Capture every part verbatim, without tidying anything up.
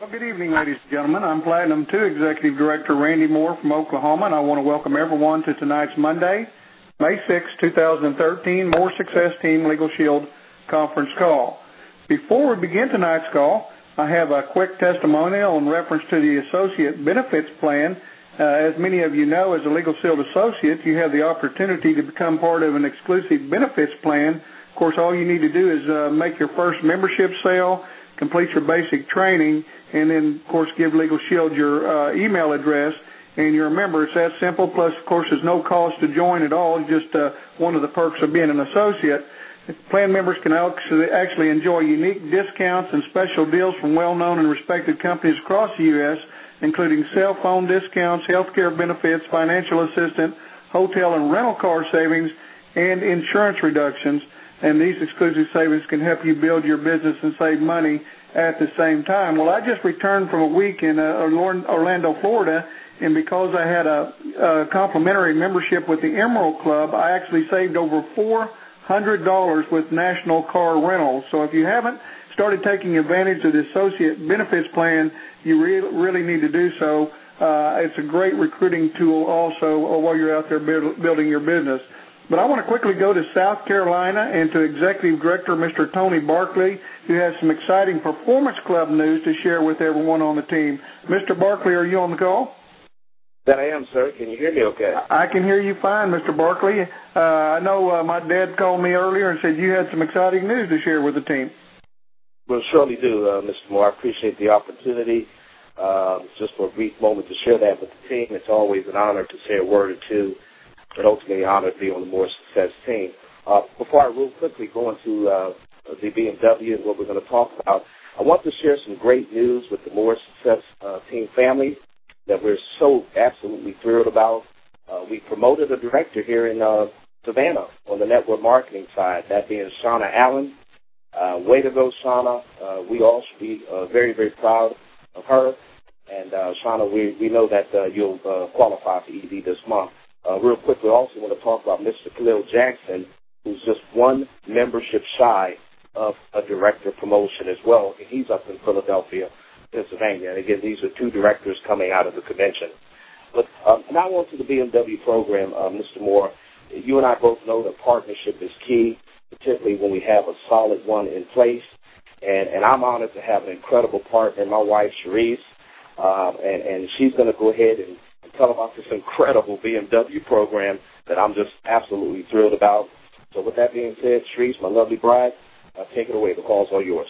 Well, good evening, ladies and gentlemen. I'm Platinum two Executive Director Randy Moore from Oklahoma, and I want to welcome everyone to tonight's Monday, May sixth, twenty thirteen, More Success Team Legal Shield conference call. Before we begin tonight's call, I have a quick testimonial in reference to the Associate Benefits Plan. Uh, as many of you know, as a Legal Shield Associate, you have the opportunity to become part of an exclusive benefits plan. Of course, all you need to do is uh, make your first membership sale, complete your basic training, and then, of course, give Legal Shield your uh, email address, and you're a member. It's that simple. Plus, of course, there's no cost to join at all. It's just uh, one of the perks of being an associate. Plan members can actually enjoy unique discounts and special deals from well-known and respected companies across the U S, including cell phone discounts, health care benefits, financial assistance, hotel and rental car savings, and insurance reductions. And these exclusive savings can help you build your business and save money at the same time. Well, I just returned from a week in uh, Orlando, Florida, and because I had a, a complimentary membership with the Emerald Club, I actually saved over four hundred dollars with National Car Rentals. So if you haven't started taking advantage of the Associate Benefits Plan, you re- really need to do so. Uh, it's a great recruiting tool also while you're out there build, building your business. But I want to quickly go to South Carolina and to Executive Director Mister Tony Barkley, who has some exciting Performance Club news to share with everyone on the team. Mister Barkley, are you on the call? That I am, sir. Can you hear me okay? I can hear you fine, Mister Barkley. Uh, I know uh, my dad called me earlier and said you had some exciting news to share with the team. We'll surely do, uh, Mister Moore. I appreciate the opportunity uh, just for a brief moment to share that with the team. It's always an honor to say a word or two, but ultimately an honor to be on the More Success team. Uh, before I real quickly go into uh, the B M W and what we're going to talk about, I want to share some great news with the More Success uh, team family that we're so absolutely thrilled about. Uh, we promoted a director here in uh, Savannah on the network marketing side, that being Shauna Allen. Uh, way to go, Shauna. Uh, we all should be uh, very, very proud of her. And, uh, Shauna, we, we know that uh, you'll uh, qualify for E D this month. Uh, real quickly, I also want to talk about Mister Khalil Jackson, who's just one membership shy of a director promotion as well. He's up in Philadelphia, Pennsylvania. And again, these are two directors coming out of the convention. But um, now on to the B M W program, uh, Mister Moore. You and I both know that partnership is key, particularly when we have a solid one in place. And, and I'm honored to have an incredible partner, my wife, Sharice, uh, and, and she's going to go ahead and tell about this incredible B M W program that I'm just absolutely thrilled about. So with that being said, Sharice, my lovely bride, uh, take it away. The call's all yours.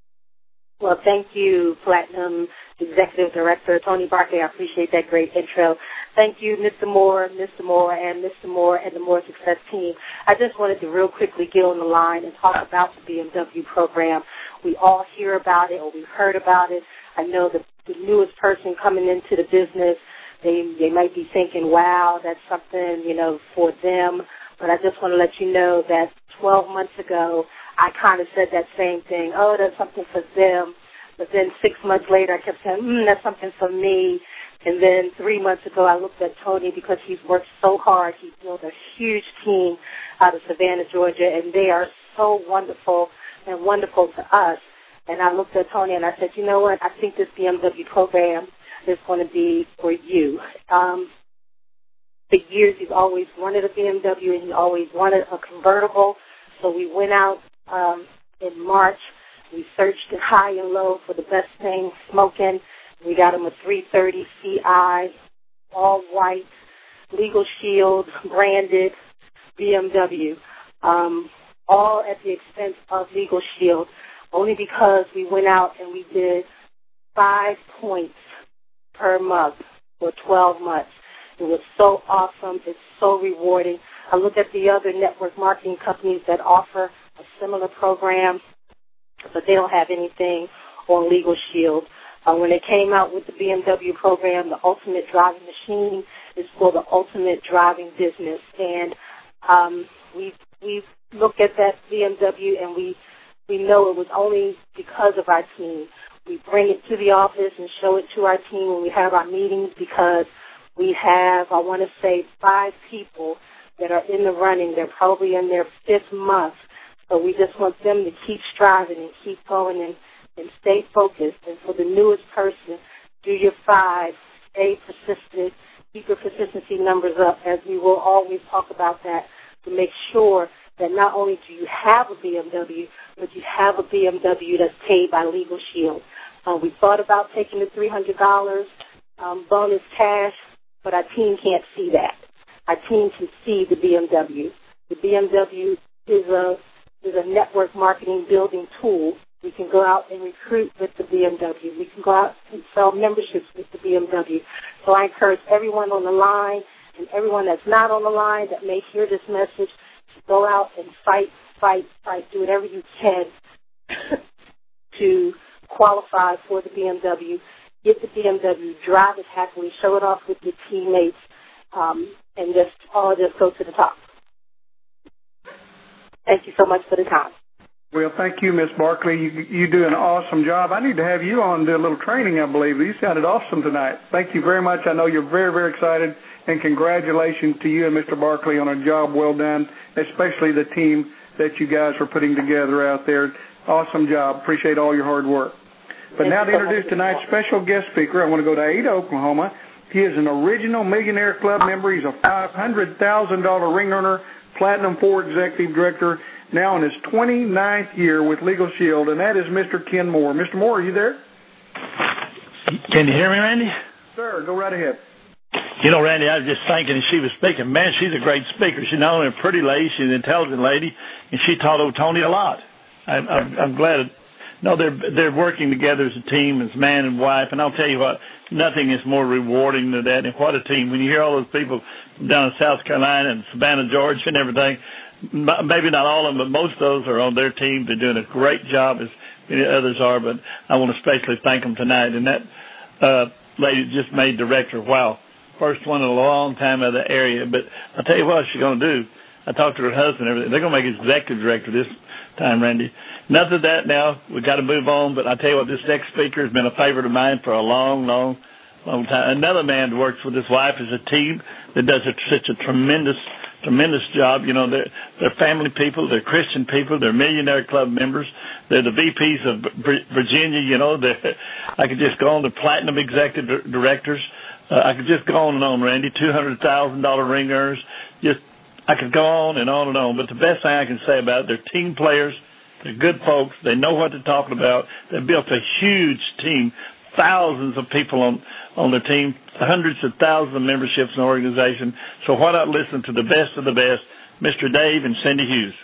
Well, thank you, Platinum Executive Director Tony Barkley. I appreciate that great intro. Thank you, Mister Moore, Mister Moore, and Mister Moore and the More Success team. I just wanted to real quickly get on the line and talk about the B M W program. We all hear about it, or we've heard about it. I know that the newest person coming into the business, they they might be thinking, wow, that's something, you know, for them. But I just want to let you know that twelve months ago, I kind of said that same thing. Oh, that's something for them. But then six months later, I kept saying, mm, that's something for me. And then three months ago, I looked at Tony because he's worked so hard. He's built a huge team out of Savannah, Georgia, and they are so wonderful and wonderful to us. And I looked at Tony and I said, you know what, I think this B M W program is going to be for you. Um, for years, he's always wanted a B M W and he always wanted a convertible. So we went out um, in March. We searched it high and low for the best thing, smoking. We got him a three thirty C I, all white, Legal Shield, branded B M W, um, all at the expense of Legal Shield, only because we went out and we did five points per month for twelve months. It was so awesome. It's so rewarding. I look at the other network marketing companies that offer a similar program, but they don't have anything on Legal Shield. Uh, when they came out with the B M W program, the Ultimate Driving Machine is for the ultimate driving business. And um, we we looked at that B M W and we, we know it was only because of our team. We bring it to the office and show it to our team when we have our meetings because we have, I want to say, five people that are in the running. They're probably in their fifth month. So we just want them to keep striving and keep going and and stay focused. And for the newest person, do your five, stay persistent, keep your consistency numbers up, as we will always talk about that, to make sure that not only do you have a B M W, but you have a B M W that's paid by Legal Shield. Uh, we thought about taking the three hundred dollars um, bonus cash, but our team can't see that. Our team can see the B M W. The B M W is a is a network marketing building tool. We can go out and recruit with the B M W. We can go out and sell memberships with the B M W. So I encourage everyone on the line and everyone that's not on the line that may hear this message to go out and fight, fight, fight, do whatever you can to qualify for the B M W. Get the B M W, drive it happily, show it off with your teammates, um, and just all just go to the top. Thank you so much for the time. Well, thank you, Miz Barkley. You, you do an awesome job. I need to have you on and do a little training, I believe. You sounded awesome tonight. Thank you very much. I know you're very, very excited, and congratulations to you and Mister Barkley on a job well done, especially the team that you guys are putting together out there. Awesome job. Appreciate all your hard work. But now to introduce tonight's special guest speaker, I want to go to Ada, Oklahoma. He is an original Millionaire Club member. He's a five hundred thousand dollars ring earner, Platinum four executive director, now in his twenty-ninth year with Legal Shield, and that is Mister Ken Moore. Mister Moore, are you there? Can you hear me, Randy? Sir, go right ahead. You know, Randy, I was just thinking as she was speaking, man, she's a great speaker. She's not only a pretty lady, she's an intelligent lady, and she taught old Tony a lot. I, I'm, I'm glad. No, they're they're working together as a team, as man and wife, and I'll tell you what, nothing is more rewarding than that. And what a team! When you hear all those people down in South Carolina and Savannah, Georgia, and everything, maybe not all of them, but most of those are on their team. They're doing a great job, as many others are. But I want to especially thank them tonight. And that uh, lady just made director. Wow, first one in a long time out of the area. But I'll tell you what she's going to do. I talked to her husband and everything. They're going to make executive director this time, Randy. Enough of that now. We've got to move on. But I tell you what, this next speaker has been a favorite of mine for a long, long, long time. Another man who works with his wife is a team that does a, such a tremendous, tremendous job. You know, they're, they're family people. They're Christian people. They're Millionaire Club members. They're the V Ps of Virginia. You know, I could just go on to Platinum Executive Directors. Uh, I could just go on and on, Randy. two hundred thousand dollars ring earners. Just, I could go on and on and on. But the best thing I can say about it, they're team players. They're good folks. They know what they're talking about. They've built a huge team, thousands of people on, on their team, hundreds of thousands of memberships in the organization. So why not listen to the best of the best, Mister Dave and Cindy Hughes.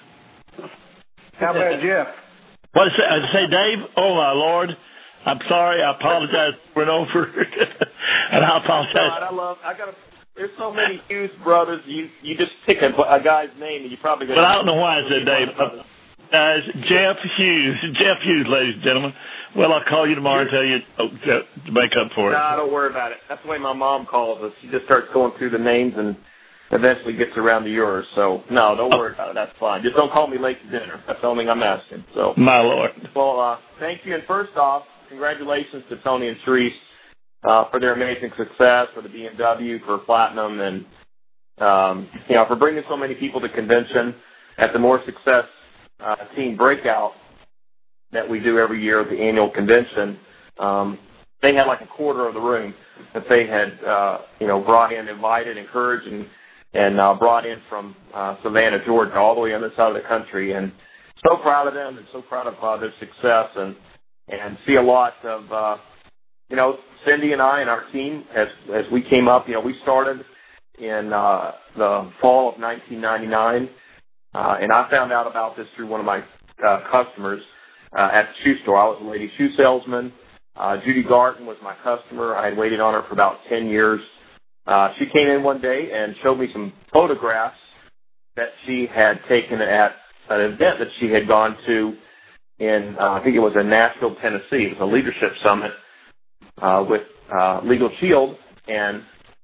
How about Jeff? What did I say? I say, Dave? Oh, my Lord. I'm sorry. I apologize for it over. And I apologize. God, I love, I got to, there's so many Hughes brothers. You you just pick a, a guy's name and you probably got to. But I don't know why I said Dave. Uh, Jeff Hughes. Jeff Hughes, ladies and gentlemen. Well, I'll call you tomorrow and tell you oh, to make up for it. No, don't worry about it. That's the way my mom calls us. She just starts going through the names and eventually gets around to yours. So, no, don't worry about it. That's fine. Just don't call me late to dinner. That's the only thing I'm asking. So, my Lord. Well, uh, thank you. And first off, congratulations to Tony and Therese uh, for their amazing success, for the B M W, for Platinum, and, um, you know, for bringing so many people to convention at the More Success Uh, team breakout that we do every year at the annual convention. Um, they had like a quarter of the room that they had, uh, you know, brought in, invited, encouraged, and, and uh, brought in from uh, Savannah, Georgia, all the way on this side of the country. And so proud of them and so proud of uh, their success, and and see a lot of, uh, you know, Cindy and I and our team as as we came up. You know, we started in uh, the fall of nineteen ninety-nine. Uh, and I found out about this through one of my uh, customers uh, at the shoe store. I was a lady shoe salesman. Uh, Judy Garton was my customer. I had waited on her for about ten years. Uh, she came in one day and showed me some photographs that she had taken at an event that she had gone to in, uh, I think it was in Nashville, Tennessee. It was a leadership summit uh, with uh, Legal Shield. And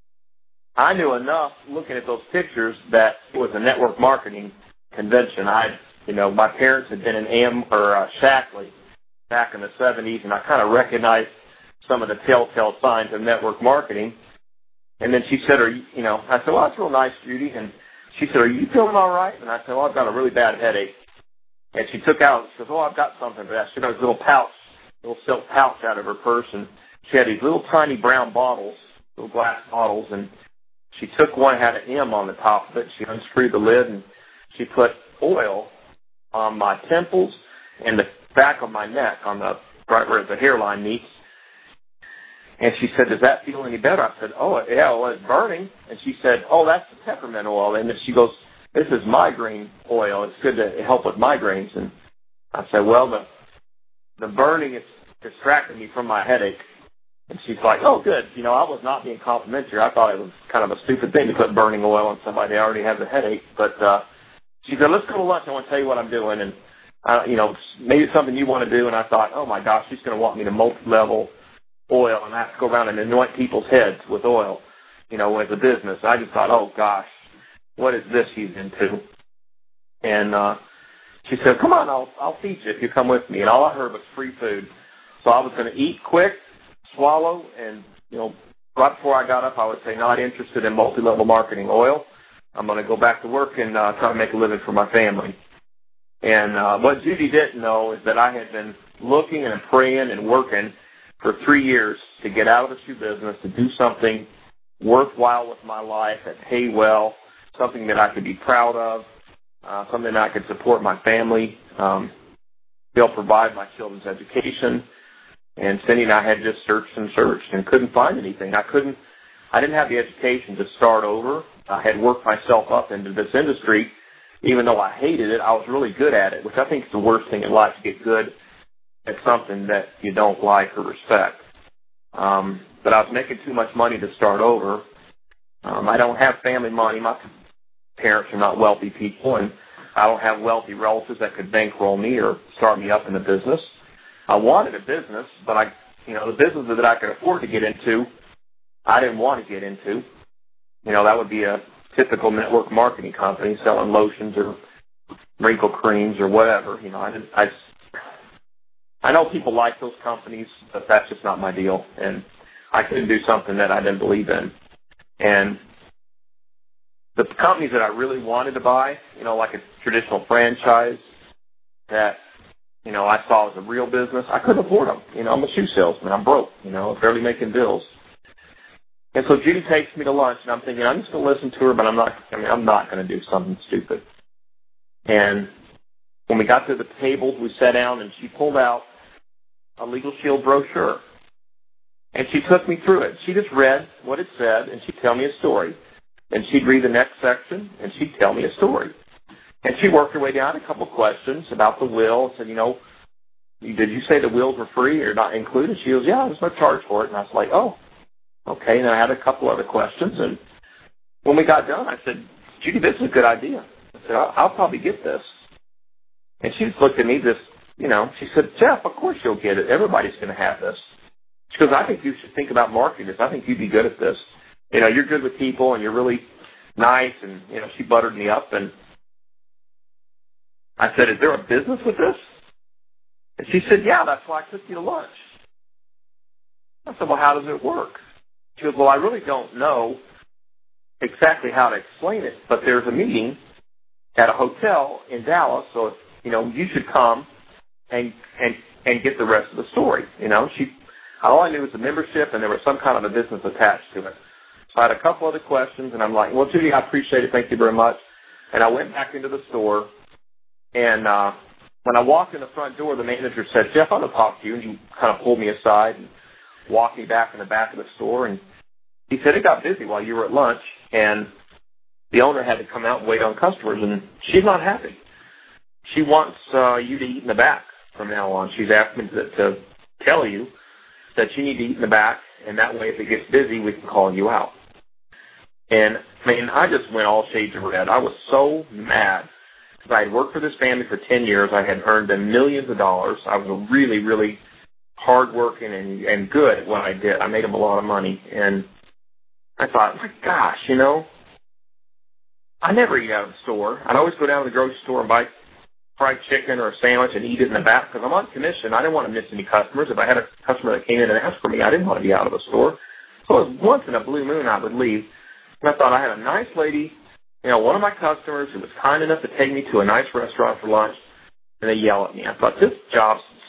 I knew enough looking at those pictures that it was a network marketing convention. I, you know, my parents had been in Am or uh, Shackley back in the seventies, and I kind of recognized some of the telltale signs of network marketing. And then she said, "Are you, you know?" I said, "Well, that's real nice, Judy." And she said, "Are you feeling all right?" And I said, "Well, I've got a really bad headache." And she took out, she says, "Oh, I've got something for that." She got this little pouch little silk pouch out of her purse, and she had these little tiny brown bottles, little glass bottles, and she took one, had an M on the top of it. She unscrewed the lid, and she put oil on my temples and the back of my neck, on the right where the hairline meets. And she said, "Does that feel any better?" I said, "Oh, yeah, well, it's burning." And she said, "Oh, that's the peppermint oil." And then she goes, "This is migraine oil. It's good to help with migraines." And I said, "Well, the the burning is distracting me from my headache." And she's like, "Oh, good." You know, I was not being complimentary. I thought it was kind of a stupid thing to put burning oil on somebody that already has a headache. But uh, she said, "Let's go to lunch. I want to tell you what I'm doing." And, uh, you know, maybe it's something you want to do. And I thought, oh, my gosh, she's going to want me to multi-level oil, and I have to go around and anoint people's heads with oil, you know, as a business. I just thought, oh, gosh, what is this she's into? And uh, she said, "Come on, I'll, I'll feed you if you come with me." And all I heard was free food. So I was going to eat quick, swallow, and, you know, right before I got up, I would say, not interested in multi-level marketing oil. I'm going to go back to work and uh, try to make a living for my family. And uh, what Judy didn't know is that I had been looking and praying and working for three years to get out of the shoe business, to do something worthwhile with my life, that pay well, something that I could be proud of, uh, something that I could support my family, um, be able to provide my children's education. And Cindy and I had just searched and searched and couldn't find anything. I couldn't, I didn't have the education to start over. I had worked myself up into this industry. Even though I hated it, I was really good at it, which I think is the worst thing in life, to get good at something that you don't like or respect. Um, but I was making too much money to start over. Um, I don't have family money. My parents are not wealthy people, and I don't have wealthy relatives that could bankroll me or start me up in the business. I wanted a business, but I, you know, the business that I could afford to get into, I didn't want to get into. You know, that would be a typical network marketing company selling lotions or wrinkle creams or whatever. You know, I didn't, I, I know people like those companies, but that's just not my deal. And I couldn't do something that I didn't believe in. And the companies that I really wanted to buy, you know, like a traditional franchise that, you know, I saw as a real business, I couldn't afford them. You know, I'm a shoe salesman. I'm broke, you know, barely making bills. And so Judy takes me to lunch, and I'm thinking, I'm just going to listen to her, but I'm not, I mean, I'm not going to do something stupid. And when we got to the tables, we sat down, and she pulled out a Legal Shield brochure. And she took me through it. She just read what it said, and she'd tell me a story. And she'd read the next section, and she'd tell me a story. And she worked her way down a couple questions about the will. Said, you know, did you say the wills were free or not included? She goes, yeah, there's no charge for it. And I was like, oh, okay. And then I had a couple other questions. And when we got done, I said, Judy, this is a good idea. I said, I'll, I'll probably get this. And she just looked at me, this, you know, she said, Jeff, of course you'll get it. Everybody's going to have this. She goes, I think you should think about marketing this. I think you'd be good at this. You know, you're good with people and you're really nice. And, you know, she buttered me up. And I said, is there a business with this? And she said, yeah, that's why I took you to lunch. I said, well, how does it work? She goes, well, I really don't know exactly how to explain it, but there's a meeting at a hotel in Dallas, so, you know, you should come and and and get the rest of the story. You know, she, all I knew was the membership, and there was some kind of a business attached to it. So I had a couple other questions, and I'm like, well, Judy, I appreciate it. Thank you very much. And I went back into the store, and uh, when I walked in the front door, the manager said, Jeff, I want to talk to you. And he kind of pulled me aside and walked me back in the back of the store. And he said, it got busy while you were at lunch, and the owner had to come out and wait on customers, and she's not happy. She wants uh, you to eat in the back from now on. She's asked me to, to tell you that you need to eat in the back, and that way if it gets busy, we can call you out. And, I mean, I just went all shades of red. I was so mad because I had worked for this family for ten years. I had earned them millions of dollars. I was really, really hardworking and, and good at what I did. I made them a lot of money. And I thought, my gosh, you know, I never eat out of the store. I'd always go down to the grocery store and buy fried chicken or a sandwich and eat it in the back because I'm on commission. I didn't want to miss any customers. If I had a customer that came in and asked for me, I didn't want to be out of the store. So it was once in a blue moon I would leave. And I thought I had a nice lady, you know, one of my customers who was kind enough to take me to a nice restaurant for lunch, and they yell at me. I thought, this job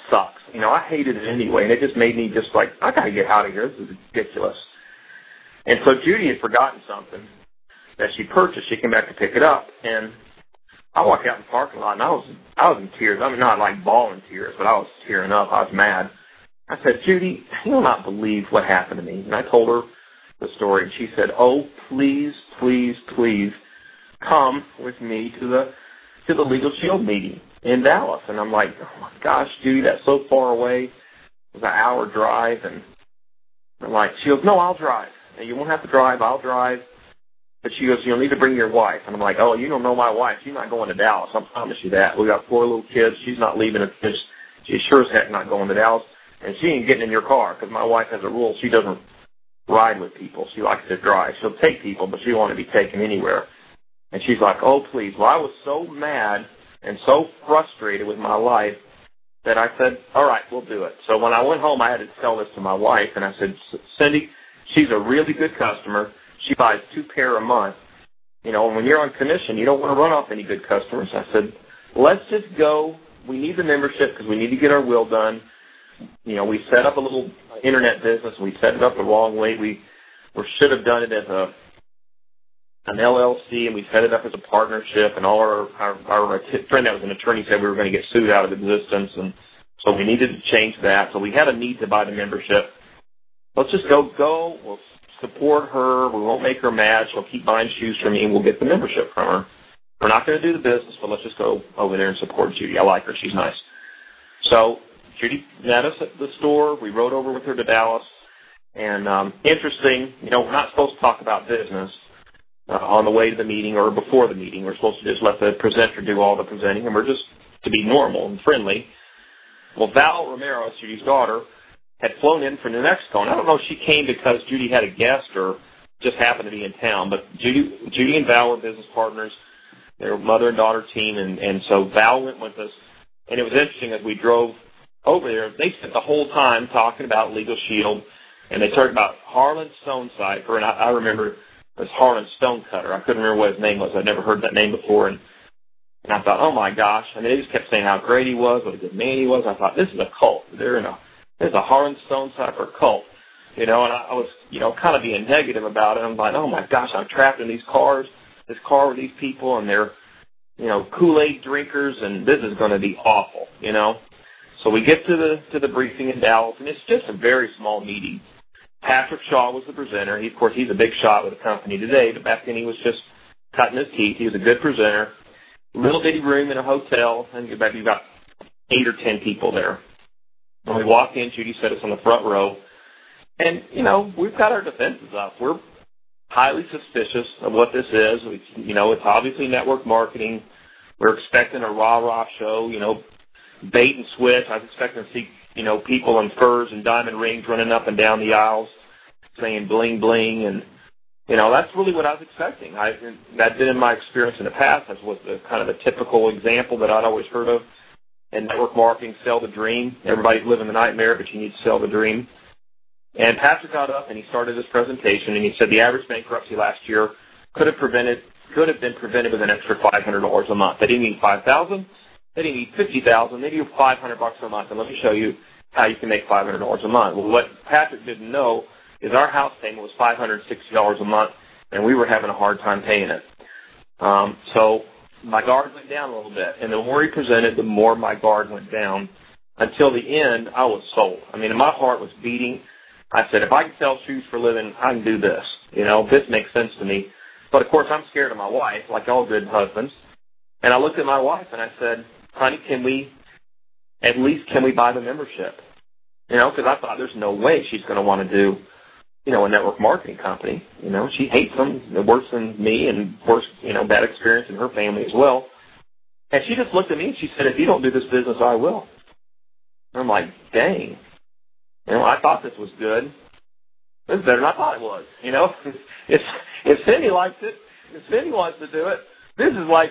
sucks. You know, I hated it anyway, and it just made me just like, I got to get out of here. This is ridiculous. And so Judy had forgotten something that she purchased. She came back to pick it up, and I walked out in the parking lot, and I was I was in tears. I mean, not like bawling tears, but I was tearing up. I was mad. I said, Judy, you'll not believe what happened to me. And I told her the story, and she said, oh, please, please, please come with me to the to the Legal Shield meeting in Dallas. And I'm like, oh, my gosh, Judy, that's so far away. It was an hour drive. And I'm like, she goes, no, I'll drive. And you won't have to drive. I'll drive. But she goes, you'll need to bring your wife. And I'm like, oh, you don't know my wife. She's not going to Dallas. I promise you that. We got four little kids. She's not leaving us. She's sure as heck not going to Dallas. And she ain't getting in your car because my wife has a rule. She doesn't ride with people. She likes to drive. She'll take people, but she don't want to be taken anywhere. And she's like, oh, please. Well, I was so mad and so frustrated with my life that I said, all right, we'll do it. So when I went home, I had to tell this to my wife, and I said, Cindy, she's a really good customer. She buys two pair a month. You know, and when you're on commission, you don't want to run off any good customers. I said, let's just go. We need the membership because we need to get our will done. You know, we set up a little internet business. We set it up the wrong way. We, we should have done it as a an L L C, and we set it up as a partnership. And all our, our, our friend that was an attorney said we were going to get sued out of existence, and so we needed to change that. So we had a need to buy the membership. Let's just go, go. We'll support her. We won't make her mad. She'll keep buying shoes from me, and we'll get the membership from her. We're not going to do the business, but let's just go over there and support Judy. I like her. She's nice. So Judy met us at the store. We rode over with her to Dallas. And um, interesting, you know, we're not supposed to talk about business uh, on the way to the meeting or before the meeting. We're supposed to just let the presenter do all the presenting, and we're just to be normal and friendly. Well, Val Romero, Judy's daughter, had flown in from New Mexico. And I don't know if she came because Judy had a guest or just happened to be in town, but Judy, Judy and Val were business partners. They were mother and daughter team, and, and so Val went with us. And it was interesting as we drove over there, they spent the whole time talking about Legal Shield, and they talked about Harlan Stonecipher, and I, I remember it was Harlan Stonecutter. I couldn't remember what his name was. I'd never heard that name before, and, and I thought, oh, my gosh. I mean, they just kept saying how great he was, what a good man he was. I thought, this is a cult. They're in a, there's a Harlan Stonecipher cult, you know, and I, I was, you know, kind of being negative about it. I'm like, oh, my gosh, I'm trapped in these cars, this car with these people, and they're, you know, Kool-Aid drinkers, and this is going to be awful, you know. So we get to the to the briefing in Dallas, and it's just a very small meeting. Patrick Shaw was the presenter. He, of course, he's a big shot with the company today, but back then he was just cutting his teeth. He was a good presenter. Little bitty room in a hotel, and you've got eight or ten people there. When we walk in, Judy set us on the front row, and, you know, we've got our defenses up. We're highly suspicious of what this is. We, you know, it's obviously network marketing. We're expecting a rah-rah show, you know, bait and switch. I was expecting to see, you know, people in furs and diamond rings running up and down the aisles saying bling bling, and, you know, that's really what I was expecting. I That's been in my experience in the past. That was the kind of a typical example that I'd always heard of in network marketing, sell the dream. Everybody's living the nightmare, but you need to sell the dream. And Patrick got up and he started his presentation, and he said the average bankruptcy last year could have prevented could have been prevented with an extra five hundred dollars a month. They didn't need five thousand dollars. They didn't need fifty thousand dollars. They needed five hundred bucks a month. And let me show you how you can make five hundred dollars a month. Well, what Patrick didn't know is our house payment was five hundred sixty dollars a month, and we were having a hard time paying it. Um, so my guard went down a little bit. And the more he presented, the more my guard went down. Until the end, I was sold. I mean, my heart was beating. I said, if I can sell shoes for a living, I can do this. You know, this makes sense to me. But, of course, I'm scared of my wife, like all good husbands. And I looked at my wife and I said, honey, can we, at least can we buy the membership? You know, because I thought there's no way she's going to want to do, you know, a network marketing company. You know, she hates them worse than me, and worse, you know, bad experience in her family as well. And she just looked at me and she said, if you don't do this business, I will. And I'm like, dang. You know, I thought this was good. This is better than I thought it was. You know, if if Cindy likes it, if Cindy wants to do it, this is like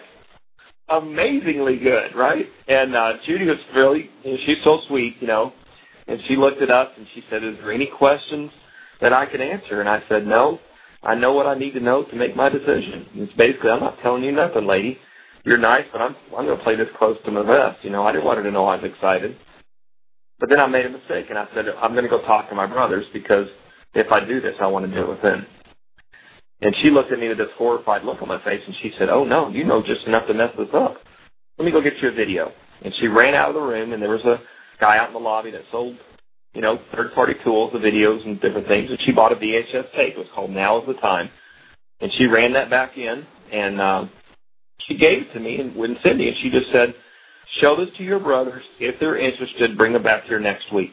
amazingly good, right? And uh, Judy was really, you know, she's so sweet, you know, and she looked at us and she said, is there any questions that I can answer? And I said, no, I know what I need to know to make my decision. It's basically, I'm not telling you nothing, lady. You're nice, but I'm I'm going to play this close to my vest. You know, I didn't want her to know I was excited. But then I made a mistake, and I said, I'm going to go talk to my brothers because if I do this, I want to do it with them. And she looked at me with this horrified look on my face, and she said, oh, no, you know just enough to mess this up. Let me go get you a video. And she ran out of the room, and there was a guy out in the lobby that sold, you know, third-party tools, the videos and different things, and she bought a V H S tape. It was called Now is the Time. And she ran that back in, and um, she gave it to me and with Cindy, and she just said, show this to your brothers. If they're interested, bring them back here next week.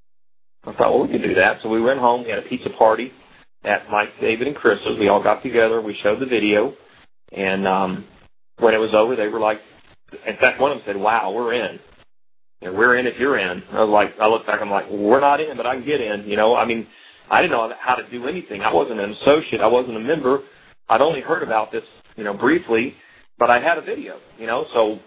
I thought, well, we can do that. So we went home. We had a pizza party at Mike, David, and Chris's. We all got together. We showed the video. And um, when it was over, they were like, in fact, one of them said, wow, we're in. You know, we're in if you're in. I was like, I looked back, I'm like, well, we're not in, but I can get in. You know, I mean, I didn't know how to do anything. I wasn't an associate. I wasn't a member. I'd only heard about this, you know, briefly, but I had a video, you know, so,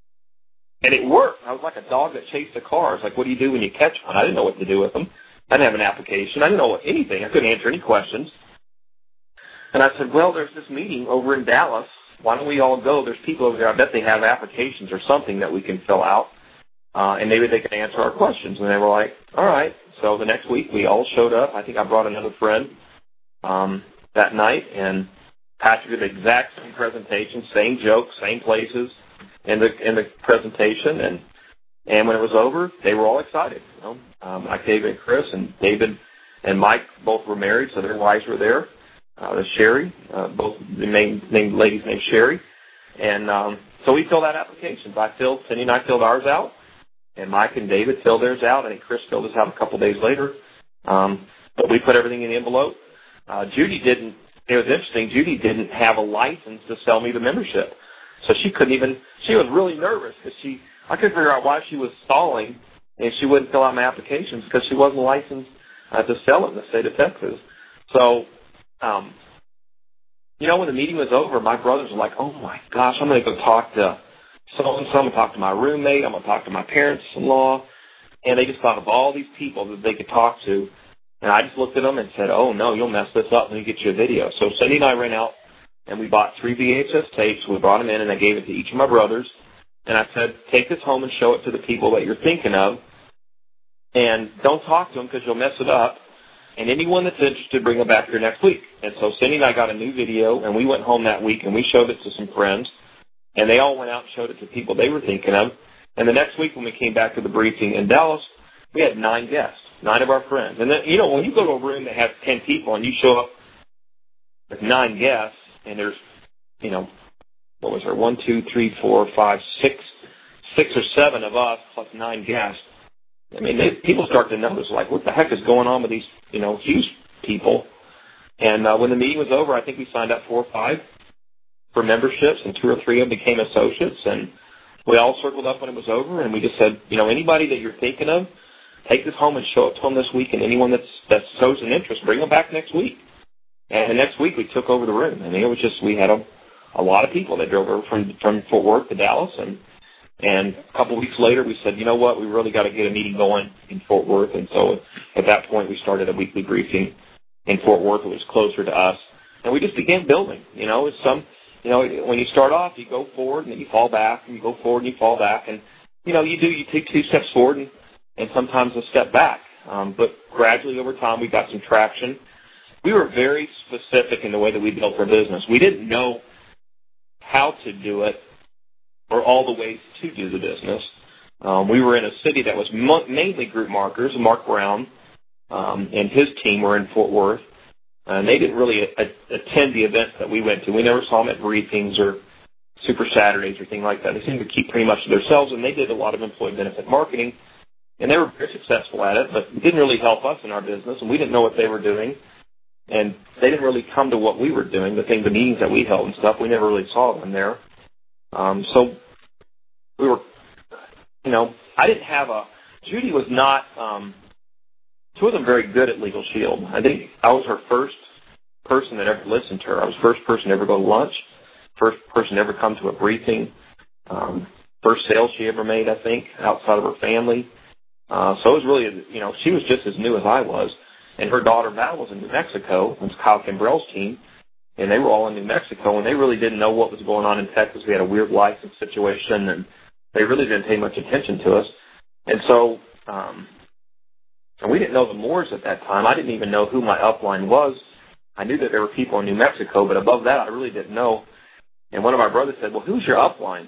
and it worked. I was like a dog that chased a car. It's like, what do you do when you catch one? I didn't know what to do with them. I didn't have an application. I didn't know what, anything. I couldn't answer any questions. And I said, well, there's this meeting over in Dallas. Why don't we all go? There's people over there. I bet they have applications or something that we can fill out, uh, and maybe they can answer our questions. And they were like, all right. So the next week we all showed up. I think I brought another friend um, that night, and Patrick did the exact same presentation, same jokes, same places in the in the presentation, and and when it was over, they were all excited. You know, um, like David and Chris, and David and Mike both were married, so their wives were there. Uh, there's Sherry, uh, both the main named ladies named Sherry, and um, so we filled out applications. I filled, Cindy and I filled ours out, and Mike and David filled theirs out. I think Chris filled his out a couple days later, um, but we put everything in the envelope. Uh, Judy didn't. It was interesting. Judy didn't have a license to sell me the membership, so she couldn't even. She was really nervous because she. I couldn't figure out why she was stalling and she wouldn't fill out my applications because she wasn't licensed uh, to sell it in the state of Texas. So, um, you know, when the meeting was over, my brothers were like, "Oh my gosh, I'm going to go talk to so and so. I'm going to talk to my roommate. I'm going to talk to my parents-in-law," and they just thought of all these people that they could talk to. And I just looked at them and said, oh, no, you'll mess this up. Let me get you a video. So Cindy and I ran out, and we bought three V H S tapes. We brought them in, and I gave it to each of my brothers. And I said, take this home and show it to the people that you're thinking of. And don't talk to them because you'll mess it up. And anyone that's interested, bring them back here next week. And so Cindy and I got a new video, and we went home that week, and we showed it to some friends. And they all went out and showed it to people they were thinking of. And the next week when we came back to the briefing in Dallas, we had nine guests. Nine of our friends. And then, you know, when you go to a room that has ten people and you show up with nine guests and there's, you know, what was there, one, two, three, four, five, six, six or seven of us plus nine guests, I mean, they, people start to notice, like, what the heck is going on with these, you know, huge people? And uh, when the meeting was over, I think we signed up four or five for memberships, and two or three of them became associates. And we all circled up when it was over, and we just said, you know, anybody that you're thinking of, take this home and show it to them this week, and anyone that's that shows an interest, bring them back next week. And the next week, we took over the room. I mean, it was just, we had a, a lot of people that drove over from, from Fort Worth to Dallas, and and a couple of weeks later, we said, you know what, we really got to get a meeting going in Fort Worth. And so at that point, we started a weekly briefing in Fort Worth. It was closer to us, and we just began building. You know, it's some, you know, when you start off, you go forward, and then you fall back, and you go forward, and you fall back, and, you know, you do, you take two steps forward, and and sometimes a step back. Um, but gradually over time, we got some traction. We were very specific in the way that we built our business. We didn't know how to do it or all the ways to do the business. Um, we were in a city that was mo- mainly group marketers. Mark Brown um, and his team were in Fort Worth, and they didn't really a- a- attend the events that we went to. We never saw them at briefings or Super Saturdays or things like that. They seemed to keep pretty much to themselves, and they did a lot of employee benefit marketing. And they were very successful at it, but it didn't really help us in our business, and we didn't know what they were doing. And they didn't really come to what we were doing, the thing, the meetings that we held and stuff. We never really saw them there. Um, so we were, you know, I didn't have a, Judy was not, um, she wasn't very good at Legal Shield. I think I was her first person that ever listened to her. I was the first person to ever go to lunch, first person to ever come to a briefing, um, first sale she ever made, I think, outside of her family. Uh, so it was really, you know, she was just as new as I was. And her daughter, Val, was in New Mexico. It was Kyle Kimbrell's team. And they were all in New Mexico, and they really didn't know what was going on in Texas. We had a weird license situation, and they really didn't pay much attention to us. And so Um, and we didn't know the Moores at that time. I didn't even know who my upline was. I knew that there were people in New Mexico, but above that, I really didn't know. And one of my brothers said, well, who's your upline?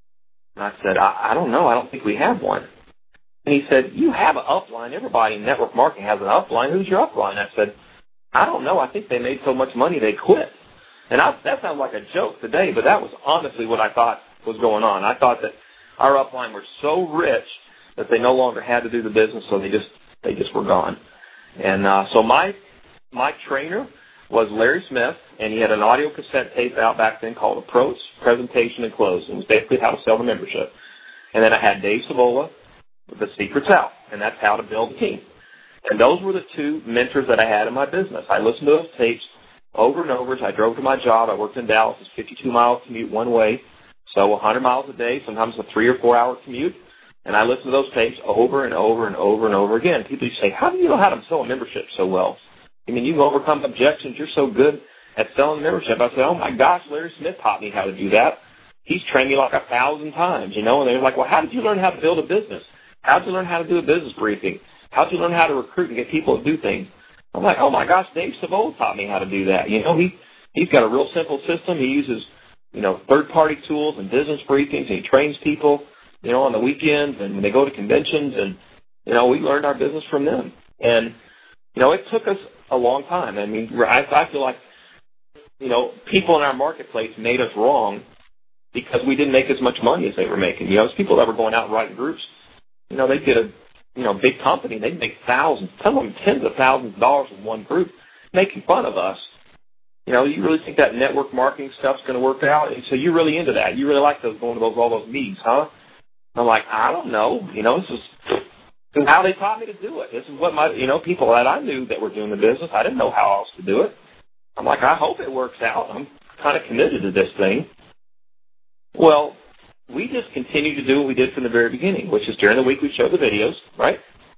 And I said, I, I don't know. I don't think we have one. And he said, you have an upline. Everybody in network marketing has an upline. Who's your upline? I said, I don't know. I think they made so much money they quit. And I, that sounds like a joke today, but that was honestly what I thought was going on. I thought that our upline were so rich that they no longer had to do the business, so they just they just were gone. And uh, so my my trainer was Larry Smith, and he had an audio cassette tape out back then called Approach, Presentation, and Close. It was basically how to sell the membership. And then I had Dave Savola with The Secret's Out, and that's how to build a team. And those were the two mentors that I had in my business. I listened to those tapes over and over as I drove to my job. I worked in Dallas. It's fifty-two mile commute one way, so one hundred miles a day, sometimes a three or four hour commute. And I listened to those tapes over and over and over and over again. People used to say, how do you know how to sell a membership so well? I mean, you can overcome objections. You're so good at selling a membership. I said, oh, my gosh, Larry Smith taught me how to do that. He's trained me like a thousand times, you know. And they're like, well, how did you learn how to build a business? How did you learn how to do a business briefing? How did you learn how to recruit and get people to do things? I'm like, oh, my gosh, Dave Savola taught me how to do that. You know, he, he's got a real simple system. He uses, you know, third-party tools and business briefings, and he trains people, you know, on the weekends and when they go to conventions. And, you know, we learned our business from them. And, you know, it took us a long time. I mean, I, I feel like, you know, people in our marketplace made us wrong because we didn't make as much money as they were making. You know, it's people that were going out and writing groups. You know, they'd get a, you know, big company. They'd make thousands, some of them tens of thousands of dollars with one group, making fun of us. You know, you really think that network marketing stuff's going to work out? And so you're really into that. You really like those going to those all those meetings, huh? I'm like, I don't know. You know, this is, this is how they taught me to do it. This is what my, you know, people that I knew that were doing the business, I didn't know how else to do it. I'm like, I hope it works out. I'm kind of committed to this thing. Well, we just continued to do what we did from the very beginning, which is during the week we showed the videos, right?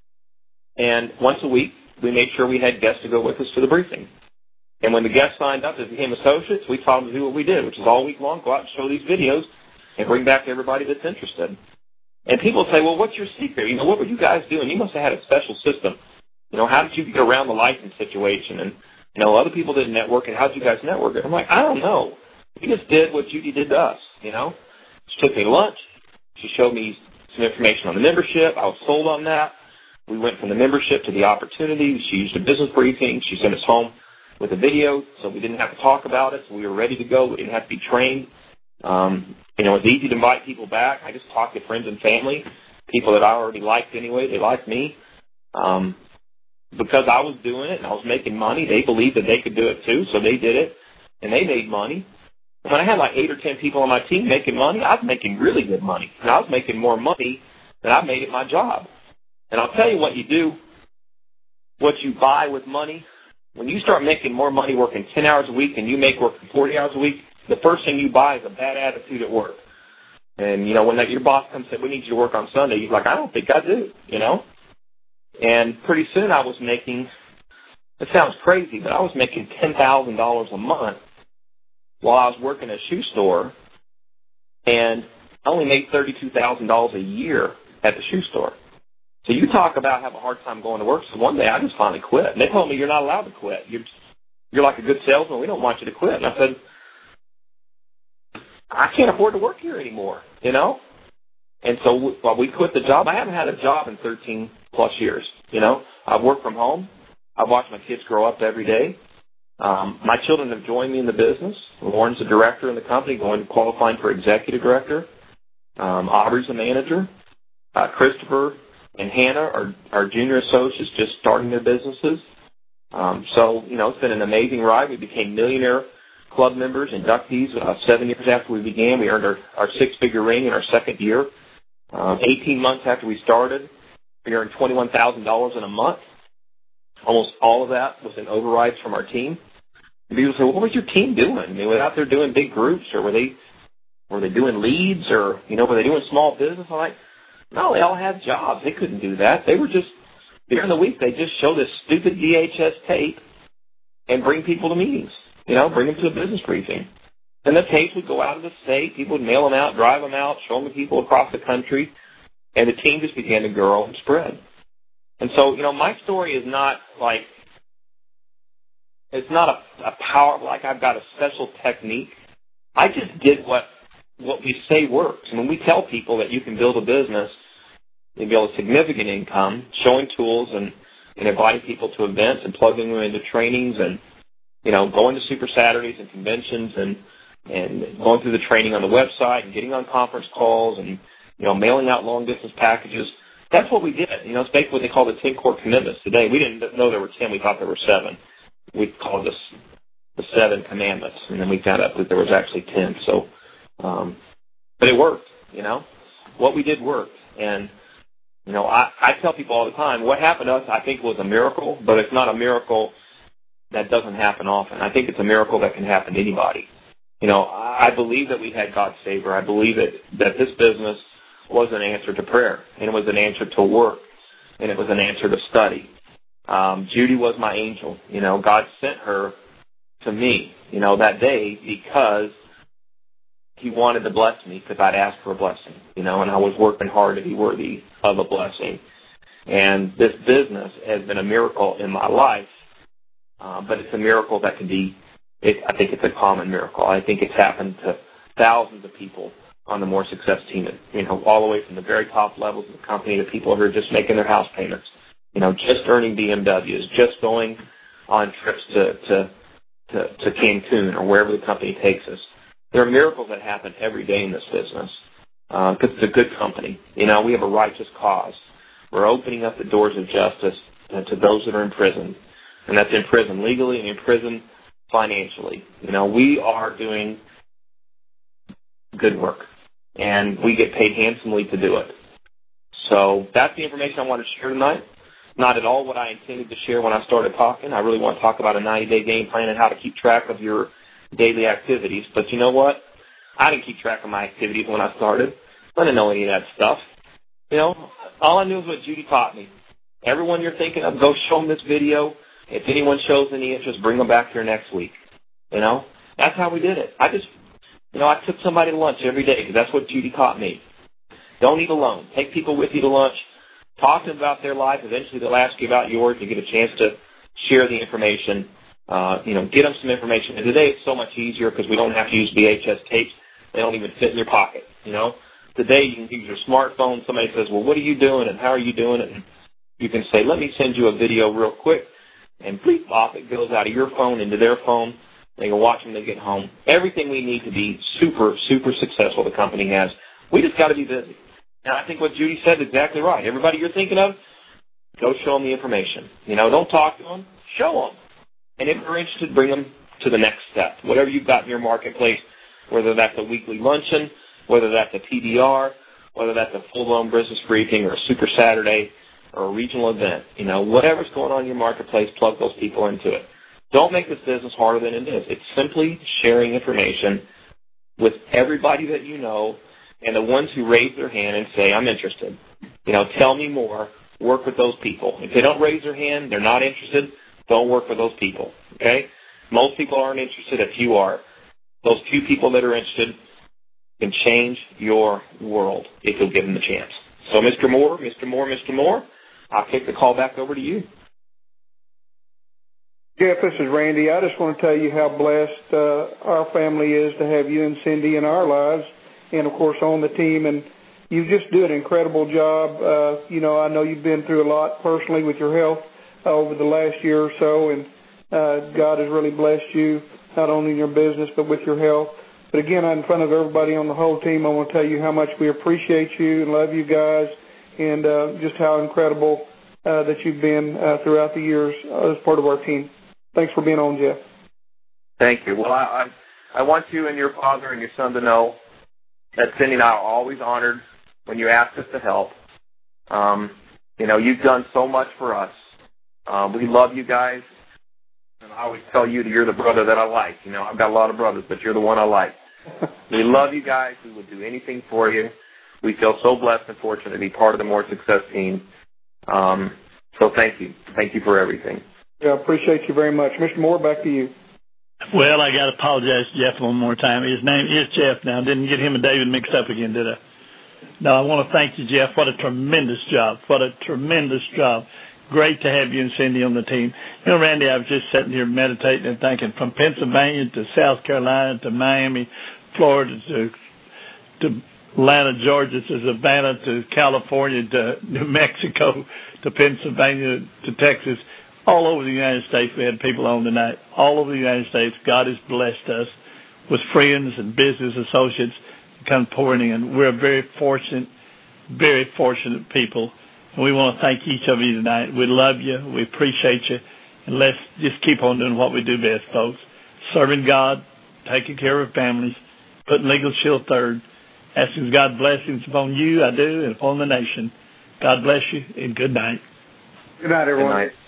And once a week, we made sure we had guests to go with us to the briefing. And when the guests signed up and became associates, we taught them to do what we did, which is all week long, go out and show these videos and bring back everybody that's interested. And people say, well, what's your secret? You know, what were you guys doing? You must have had a special system. You know, how did you get around the license situation? And, you know, other people didn't network, and how did you guys network it? I'm like, I don't know. We just did what Judy did to us, you know. She took me to lunch. She showed me some information on the membership. I was sold on that. We went from the membership to the opportunity. She used a business briefing. She sent us home with a video, so we didn't have to talk about it. So we were ready to go. We didn't have to be trained. Um, you know, it's easy to invite people back. I just talked to friends and family, people that I already liked anyway. They liked me. Um, because I was doing it and I was making money, they believed that they could do it too, so they did it, and they made money. When I had like eight or ten people on my team making money, I was making really good money. And I was making more money than I made at my job. And I'll tell you what you do, what you buy with money. When you start making more money working ten hours a week and you make working forty hours a week, the first thing you buy is a bad attitude at work. And, you know, when that, your boss comes and says, we need you to work on Sunday, you're like, I don't think I do, you know. And pretty soon I was making, it sounds crazy, but I was making ten thousand dollars a month while I was working at a shoe store, and I only made thirty-two thousand dollars a year at the shoe store. So you talk about having a hard time going to work. So one day I just finally quit. And they told me, you're not allowed to quit. You're, you're like a good salesman. We don't want you to quit. And I said, I can't afford to work here anymore, you know? And so we, well, we quit the job. I haven't had a job in thirteen plus years, you know? I've worked from home. I've watched my kids grow up every day. Um, my children have joined me in the business. Lauren's the director in the company, going to qualifying for executive director. Um, Aubrey's the manager. Uh, Christopher and Hannah are, are junior associates just starting their businesses. Um, so, you know, it's been an amazing ride. We became millionaire club members, inductees, uh, seven years after we began. We earned our, our six-figure ring in our second year. Um, eighteen months after we started, we earned twenty-one thousand dollars in a month. Almost all of that was in overrides from our team. And people say, well, what was your team doing? I mean, were they out there doing big groups, or were they were they doing leads, or, you know, were they doing small business? I'm like, no, they all had jobs. They couldn't do that. They were just, during the week, they just show this stupid V H S tape and bring people to meetings, you know, bring them to a business briefing. And the tapes would go out of the state. People would mail them out, drive them out, show them to people across the country. And the team just began to grow and spread. And so, you know, my story is not like, it's not a, a power, like I've got a special technique. I just did what what we say works. And when we tell people that you can build a business and build a significant income, showing tools and, and inviting people to events and plugging them into trainings and, you know, going to Super Saturdays and conventions and, and going through the training on the website and getting on conference calls and, you know, mailing out long-distance packages, that's what we did. You know, it's basically what they call the ten core commitments today. We didn't know there were ten. We thought there were seven. We called this the seven commandments, and then we found out that there was actually ten. So, um, but it worked, you know. What we did worked. And, you know, I, I tell people all the time, what happened to us I think was a miracle, but it's not a miracle that doesn't happen often. I think it's a miracle that can happen to anybody. You know, I believe that we had God's favor. I believe that, that this business was an answer to prayer, and it was an answer to work, and it was an answer to study. Um, Judy was my angel. You know, God sent her to me, you know, that day because he wanted to bless me because I'd asked for a blessing, you know, and I was working hard to be worthy of a blessing. And this business has been a miracle in my life, uh, but it's a miracle that can be, it, I think it's a common miracle. I think it's happened to thousands of people on the More Success team, you know, all the way from the very top levels of the company to people who are just making their house payments, you know, just earning B M Ws, just going on trips to, to, to, to Cancun or wherever the company takes us. There are miracles that happen every day in this business because uh, it's a good company. You know, we have a righteous cause. We're opening up the doors of justice uh, to those that are in prison, and that's in prison legally and in prison financially. You know, we are doing good work, and we get paid handsomely to do it. So that's the information I wanted to share tonight. Not at all what I intended to share when I started talking. I really want to talk about a ninety-day game plan and how to keep track of your daily activities. But you know what? I didn't keep track of my activities when I started. I didn't know any of that stuff. You know, all I knew was what Judy taught me. Everyone you're thinking of, go show them this video. If anyone shows any interest, bring them back here next week. You know, that's how we did it. I just, you know, I took somebody to lunch every day because that's what Judy taught me. Don't eat alone. Take people with you to lunch. Talk to them about their life. Eventually they'll ask you about yours. You get a chance to share the information. Uh, you know, get them some information. And today it's so much easier because we don't have to use V H S tapes. They don't even fit in your pocket, you know. Today you can use your smartphone. Somebody says, well, what are you doing and how are you doing it? And you can say, let me send you a video real quick. And bleep off, it goes out of your phone into their phone. They can watch when they get home. Everything we need to be super, super successful the company has. We just got to be busy. And I think what Judy said is exactly right. Everybody you're thinking of, go show them the information. You know, don't talk to them, show them. And if they're interested, bring them to the next step. Whatever you've got in your marketplace, whether that's a weekly luncheon, whether that's a P D R, whether that's a full-blown business briefing or a Super Saturday or a regional event, you know, whatever's going on in your marketplace, plug those people into it. Don't make this business harder than it is. It's simply sharing information with everybody that you know and the ones who raise their hand and say, I'm interested. You know, tell me more. Work with those people. If they don't raise their hand, they're not interested, don't work with those people, okay? Most people aren't interested if you are. Those few people that are interested can change your world if you'll give them the chance. So, Mister Moore, Mister Moore, Mister Moore, I'll kick the call back over to you. Jeff, this is Randy. I just want to tell you how blessed uh, our family is to have you and Cindy in our lives and, of course, on the team. And you just do an incredible job. Uh, you know, I know you've been through a lot personally with your health uh, over the last year or so, and uh, God has really blessed you, not only in your business but with your health. But, again, in front of everybody on the whole team, I want to tell you how much we appreciate you and love you guys and uh, just how incredible uh, that you've been uh, throughout the years uh, as part of our team. Thanks for being on, Jeff. Thank you. Well, I, I want you and your father and your son to know that Cindy and I are always honored when you ask us to help. Um, you know, you've done so much for us. Um, we love you guys. And I always tell you that you're the brother that I like. You know, I've got a lot of brothers, but you're the one I like. We love you guys. We would do anything for you. We feel so blessed and fortunate to be part of the More Success team. Um, so thank you. Thank you for everything. Yeah, I appreciate you very much. Mister Moore, back to you. Well, I got to apologize to Jeff one more time. His name is Jeff now. Didn't get him and David mixed up again, did I? No, I want to thank you, Jeff. What a tremendous job. What a tremendous job. Great to have you and Cindy on the team. You know, Randy, I was just sitting here meditating and thinking, from Pennsylvania to South Carolina to Miami, Florida to to Atlanta, Georgia to Savannah to California to New Mexico to Pennsylvania to Texas, all over the United States. We had people on tonight. All over the United States, God has blessed us with friends and business associates come pouring in. We're a very fortunate, very fortunate people. And we want to thank each of you tonight. We love you. We appreciate you. And let's just keep on doing what we do best, folks. Serving God, taking care of families, putting Legal Shield third, asking God's blessings upon you, I do, and upon the nation. God bless you, and good night. Good night, everyone. Good night.